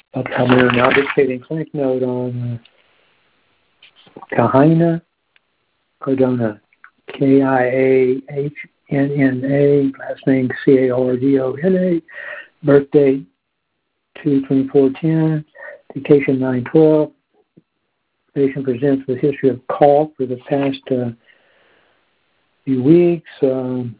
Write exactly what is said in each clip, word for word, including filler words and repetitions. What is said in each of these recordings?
Doctor Halbeder now dictating clinic note on uh, Kaina Cardona, K I A H N N A, last name C A R D O N A, birthday two twenty-four ten, dictation nine twelve. Patient presents with history of cough for the past uh, few weeks. Um,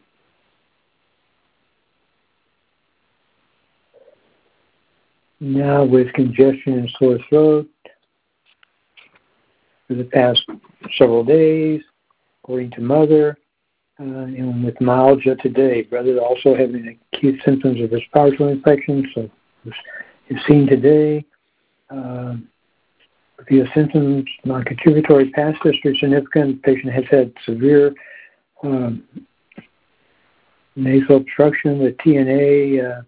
now with congestion and sore throat for the past several days, according to mother, uh, and with myalgia today. Brother also having acute symptoms of respiratory infection, so it's seen today. Uh, Review of symptoms, non-contributory, past history significant. Patient has had severe um, nasal obstruction with T N A uh,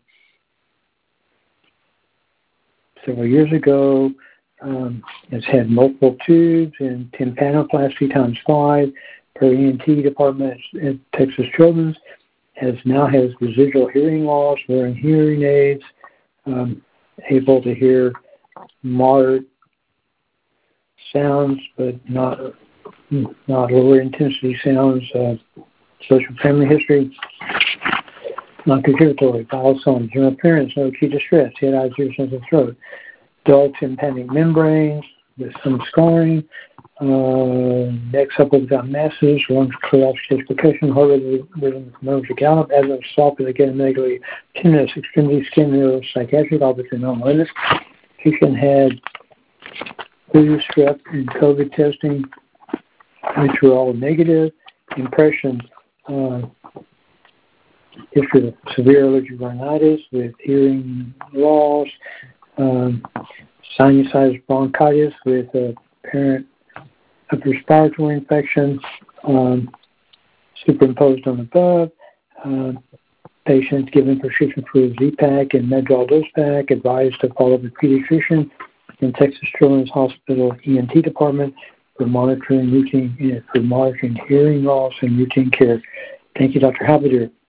several years ago. Um, has had multiple tubes and tympanoplasty times five per E N T department at Texas Children's. Has now has residual hearing loss, wearing hearing aids, um, able to hear moderate sounds, but not not lower intensity sounds. Uh, social family history, non-contributory, bowel sound, general appearance, no acute distress, head, eyes, ears, nose, and throat. Dull tympanic membranes with some scarring, uh, neck supple without masses, lungs clear off chest percussion, heart rate rhythm, nerves to gallop, as of soft, again, negatively, tinnitus, extremity, skin, neuro, psychiatric, all within normal limits. Patient had flu, strep, and COVID testing, which were all negative. Impression, uh, history of severe allergic rhinitis with hearing loss, um, sinusitis bronchitis with a apparent upper respiratory infection, um, superimposed on above. Uh, patients given prescription for Z-Pak and Medrol dose pack, advised to follow the pediatrician in Texas Children's Hospital E N T department for monitoring routine for monitoring hearing loss and routine care. Thank you, Doctor Halbeder.